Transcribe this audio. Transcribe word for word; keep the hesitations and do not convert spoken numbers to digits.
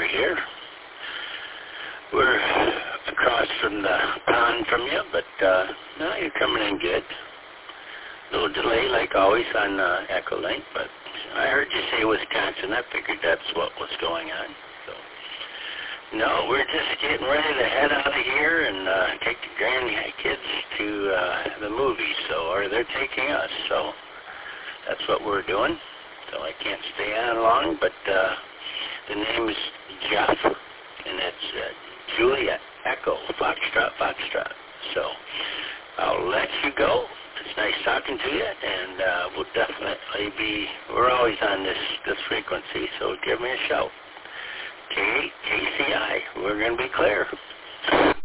over here. We're across from the pond from you, but uh, no, you're coming in good. A little delay, like always, on uh, Echolink, but I heard you say Wisconsin. I figured that's what was going on. So, no, we're just getting ready to head out of here and uh, take the grandkids to uh, the movies. So, or they're taking us. So, that's what we're doing. So I can't stay on long, but uh, the name is Jeff, and that's uh, Julia Echo Foxtrot Foxtrot. So I'll let you go. It's nice talking to you, and uh, we'll definitely be, we're always on this, this frequency, so give me a shout. K C I, we're going to be clear.